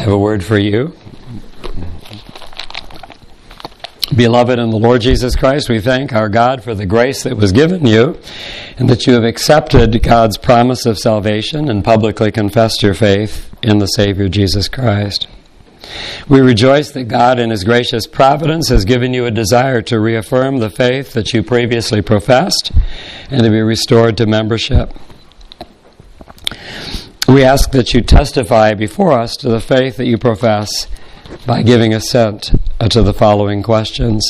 have a word for you. Beloved in the Lord Jesus Christ, we thank our God for the grace that was given you and that you have accepted God's promise of salvation and publicly confessed your faith in the Savior Jesus Christ. We rejoice that God in His gracious providence has given you a desire to reaffirm the faith that you previously professed and to be restored to membership. We ask that you testify before us to the faith that you profess by giving assent to the following questions.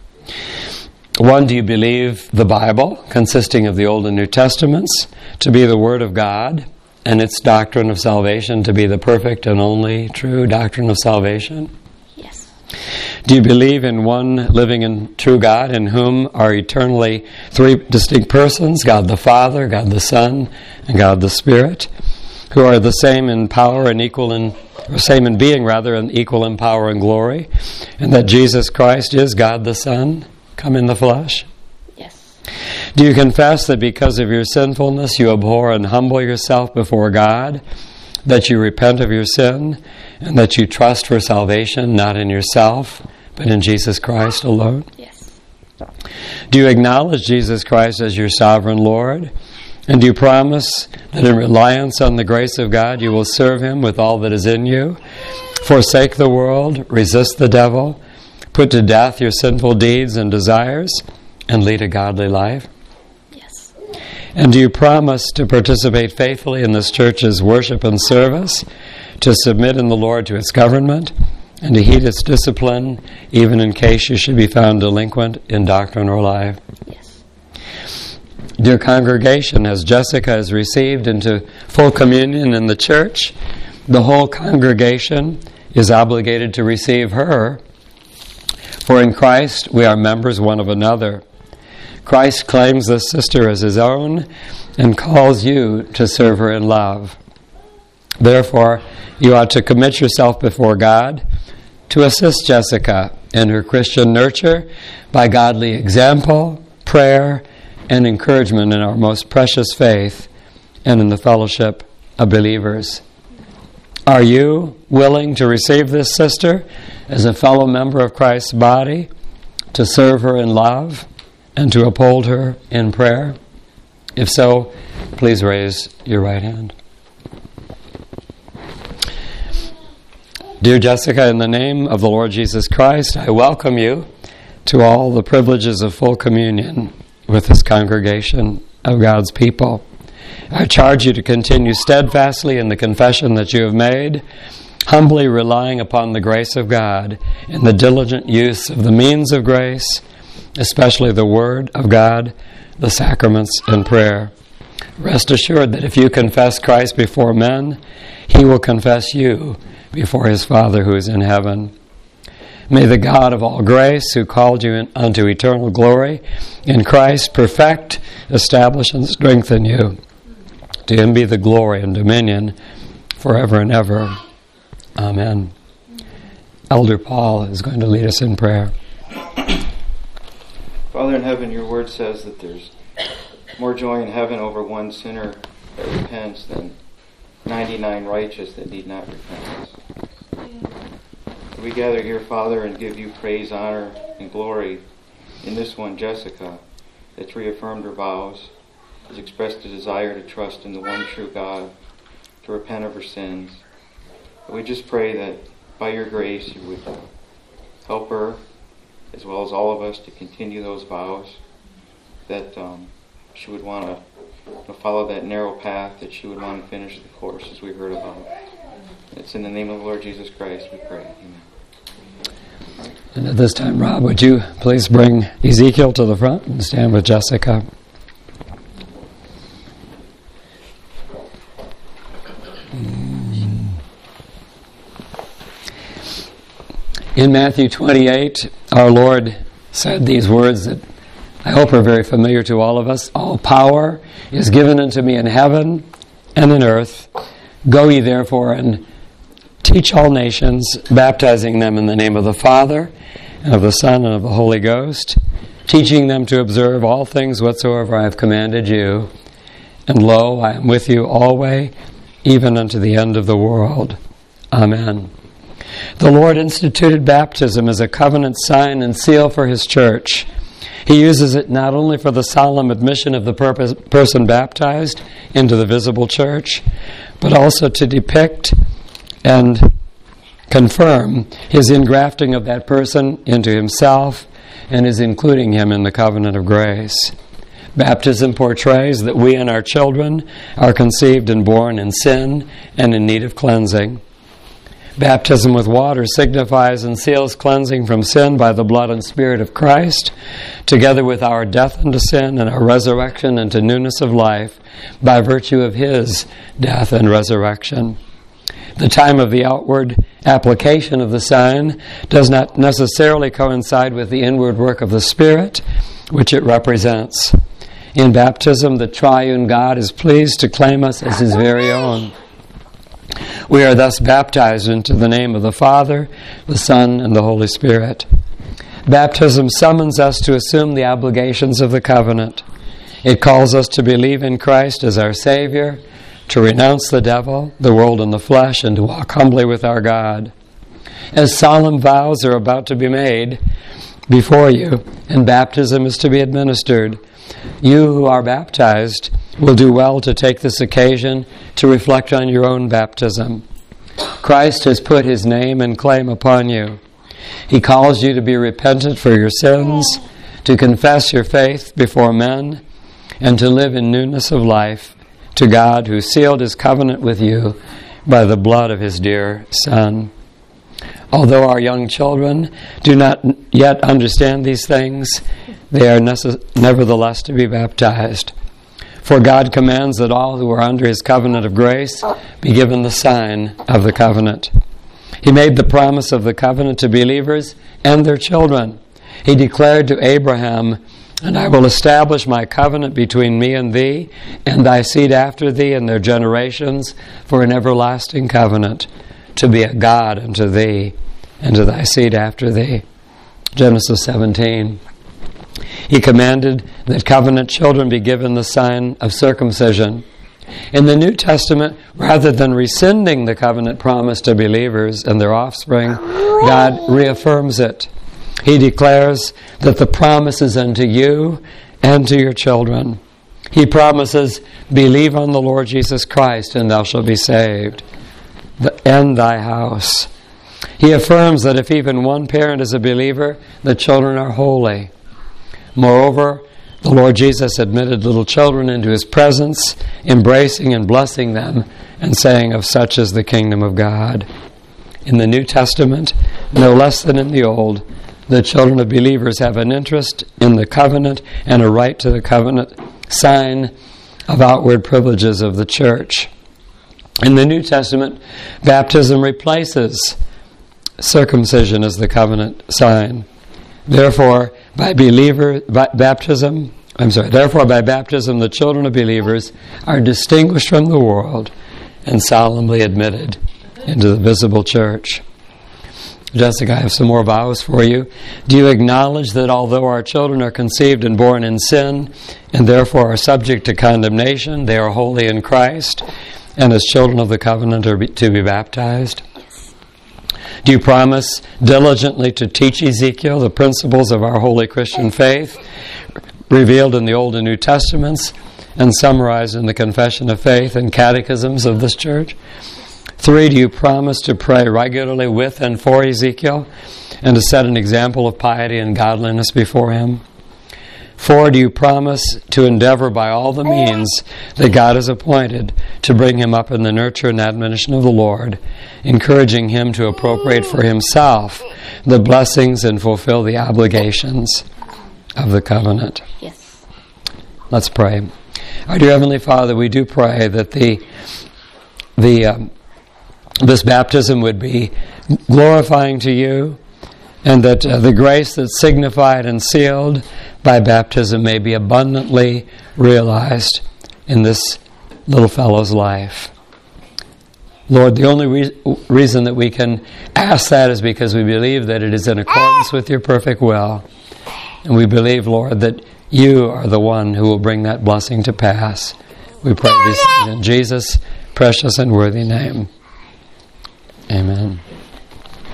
1, do you believe the Bible, consisting of the Old and New Testaments, to be the Word of God, and its doctrine of salvation to be the perfect and only true doctrine of salvation? Yes. Do you believe in one living and true God, in whom are eternally three distinct persons, God the Father, God the Son, and God the Spirit, who are the same in power and equal in same in being, rather, and equal in power and glory, and that Jesus Christ is God the Son, come in the flesh? Yes. Do you confess that because of your sinfulness you abhor and humble yourself before God, that you repent of your sin, and that you trust for salvation not in yourself, but in Jesus Christ alone? Yes. Do you acknowledge Jesus Christ as your sovereign Lord? And do you promise that in reliance on the grace of God you will serve Him with all that is in you, forsake the world, resist the devil, put to death your sinful deeds and desires, and lead a godly life? Yes. And do you promise to participate faithfully in this church's worship and service, to submit in the Lord to its government, and to heed its discipline, even in case you should be found delinquent in doctrine or life? Yes. Dear congregation, as Jessica is received into full communion in the church, the whole congregation is obligated to receive her. For in Christ we are members one of another. Christ claims this sister as His own and calls you to serve her in love. Therefore, you ought to commit yourself before God to assist Jessica in her Christian nurture by godly example, prayer, and encouragement in our most precious faith and in the fellowship of believers. Are you willing to receive this sister as a fellow member of Christ's body, to serve her in love, and to uphold her in prayer? If so, please raise your right hand. Dear Jessica, in the name of the Lord Jesus Christ, I welcome you to all the privileges of full communion with this congregation of God's people. I charge you to continue steadfastly in the confession that you have made, humbly relying upon the grace of God in the diligent use of the means of grace, especially the Word of God, the sacraments, and prayer. Rest assured that if you confess Christ before men, He will confess you before His Father who is in heaven. May the God of all grace, who called you unto eternal glory in Christ, perfect, establish, and strengthen you. To Him be the glory and dominion forever and ever. Amen. Elder Paul is going to lead us in prayer. Father in heaven, your word says that there's more joy in heaven over one sinner that repents than 99 righteous that need not repentance. We gather here, Father, and give you praise, honor, and glory in this one, Jessica, that's reaffirmed her vows, has expressed a desire to trust in the one true God, to repent of her sins. And we just pray that by your grace you would help her, as well as all of us, to continue those vows, that she would want to follow that narrow path, that she would want to finish the course as we heard about. It's in the name of the Lord Jesus Christ we pray. Amen. And at this time, Rob, would you please bring Ezekiel to the front and stand with Jessica? In Matthew 28, our Lord said these words that I hope are very familiar to all of us. All power is given unto me in heaven and in earth. Go ye therefore and teach all nations, baptizing them in the name of the Father, and of the Son, and of the Holy Ghost, teaching them to observe all things whatsoever I have commanded you. And lo, I am with you always, even unto the end of the world. Amen. The Lord instituted baptism as a covenant sign and seal for His church. He uses it not only for the solemn admission of the person baptized into the visible church, but also to depict and confirm His ingrafting of that person into Himself and His including him in the covenant of grace. Baptism portrays that we and our children are conceived and born in sin and in need of cleansing. Baptism with water signifies and seals cleansing from sin by the blood and Spirit of Christ, together with our death unto sin and our resurrection into newness of life by virtue of His death and resurrection. The time of the outward application of the sign does not necessarily coincide with the inward work of the Spirit, which it represents. In baptism, the triune God is pleased to claim us as His very own. We are thus baptized into the name of the Father, the Son, and the Holy Spirit. Baptism summons us to assume the obligations of the covenant. It calls us to believe in Christ as our Savior, to renounce the devil, the world, and the flesh, and to walk humbly with our God. As solemn vows are about to be made before you, and baptism is to be administered, you who are baptized will do well to take this occasion to reflect on your own baptism. Christ has put His name and claim upon you. He calls you to be repentant for your sins, to confess your faith before men, and to live in newness of life to God who sealed His covenant with you by the blood of His dear Son. Although our young children do not yet understand these things, they are nevertheless to be baptized. For God commands that all who are under His covenant of grace be given the sign of the covenant. He made the promise of the covenant to believers and their children. He declared to Abraham, "And I will establish my covenant between me and thee, and thy seed after thee and their generations, for an everlasting covenant, to be a God unto thee, and to thy seed after thee." Genesis 17. He commanded that covenant children be given the sign of circumcision. In the New Testament, rather than rescinding the covenant promise to believers and their offspring, God reaffirms it. He declares that the promise is unto you and to your children. He promises, "Believe on the Lord Jesus Christ, and thou shalt be saved, and thy house." He affirms that if even one parent is a believer, the children are holy. Moreover, the Lord Jesus admitted little children into His presence, embracing and blessing them, and saying, "Of such is the kingdom of God." In the New Testament, no less than in the Old, the children of believers have an interest in the covenant and a right to the covenant sign of outward privileges of the church. In the New Testament, baptism replaces circumcision as the covenant sign. Therefore, by baptism, the children of believers are distinguished from the world and solemnly admitted into the visible church. Jessica, I have some more vows for you. Do you acknowledge that although our children are conceived and born in sin, and therefore are subject to condemnation, they are holy in Christ, and as children of the covenant are to be baptized? Do you promise diligently to teach Ezekiel the principles of our holy Christian faith, revealed in the Old and New Testaments, and summarized in the Confession of Faith and catechisms of this church? 3, do you promise to pray regularly with and for Ezekiel, and to set an example of piety and godliness before him? 4, do you promise to endeavor by all the means that God has appointed to bring him up in the nurture and admonition of the Lord, encouraging him to appropriate for himself the blessings and fulfill the obligations of the covenant? Yes. Let's pray. Our dear Heavenly Father, we do pray that this baptism would be glorifying to you, and that the grace that's signified and sealed by baptism may be abundantly realized in this little fellow's life. Lord, the only reason that we can ask that is because we believe that it is in accordance with your perfect will. And we believe, Lord, that you are the one who will bring that blessing to pass. We pray this in Jesus' precious and worthy name. Amen.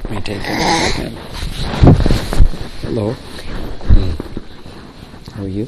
Let me take it. Hello. How are you?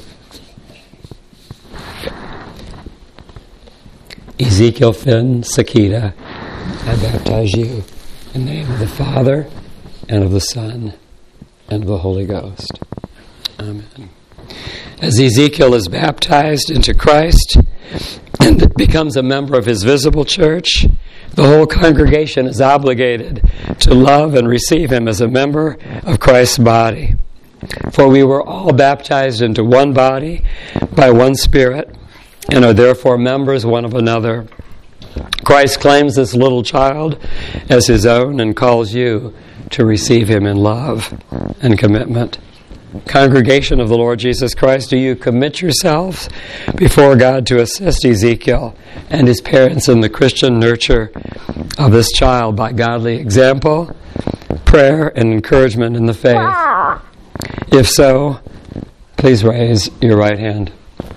Ezekiel Finn Sakita, I baptize you in the name of the Father, and of the Son, and of the Holy Ghost. Amen. As Ezekiel is baptized into Christ and becomes a member of his visible church, the whole congregation is obligated to love and receive him as a member of Christ's body. For we were all baptized into one body by one Spirit, and are therefore members one of another. Christ claims this little child as his own and calls you to receive him in love and commitment. Congregation of the Lord Jesus Christ, do you commit yourselves before God to assist Ezekiel and his parents in the Christian nurture of this child by godly example, prayer, and encouragement in the faith? If so, please raise your right hand.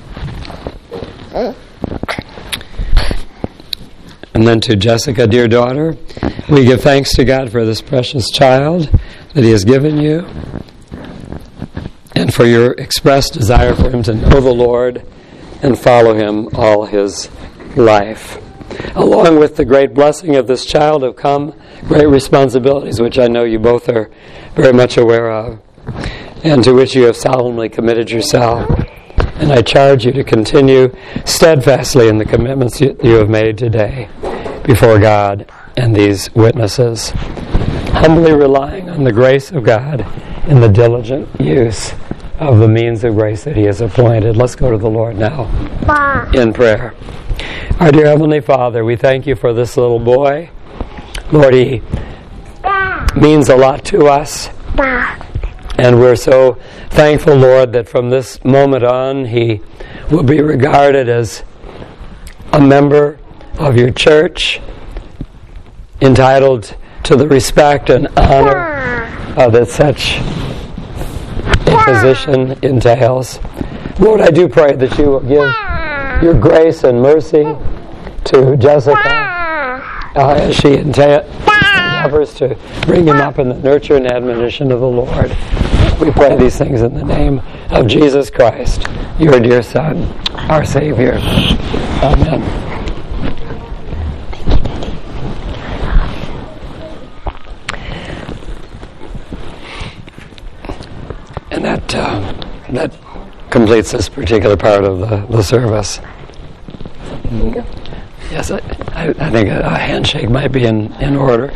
And then to Jessica, dear daughter, we give thanks to God for this precious child that he has given you, and for your expressed desire for him to know the Lord and follow him all his life. Along with the great blessing of this child have come great responsibilities, which I know you both are very much aware of, and to which you have solemnly committed yourself. And I charge you to continue steadfastly in the commitments you have made today before God and these witnesses, humbly relying on the grace of God in the diligent use of the means of grace that he has appointed. Let's go to the Lord now in prayer. Our dear Heavenly Father, we thank you for this little boy. Lord, he means a lot to us. And we're so thankful, Lord, that from this moment on he will be regarded as a member of your church, entitled to the respect and honor that such a position entails. Lord, I do pray that you will give your grace and mercy to Jessica as she endeavors to bring him up in the nurture and admonition of the Lord. We pray these things in the name of Jesus Christ, your dear Son, our Savior. Amen. And that completes this particular part of the service. Yes, I think a handshake might be in order.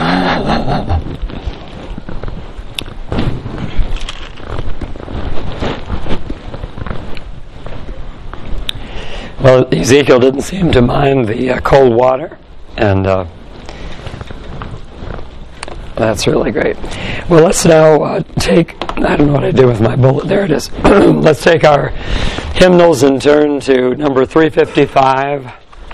Well, Ezekiel didn't seem to mind the cold water, and that's really great. Well, let's now take, I don't know what I did with my bullet, there it is. Let's take our hymnals and turn to number 355.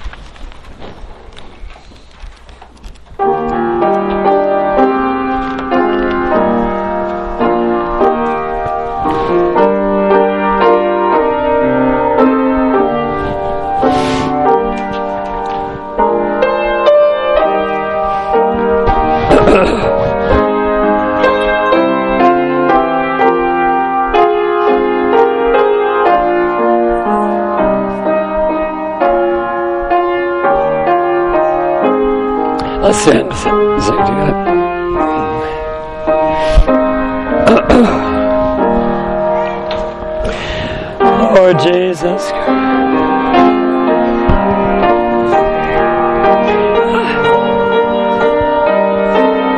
Let's sing together. Lord Jesus Christ.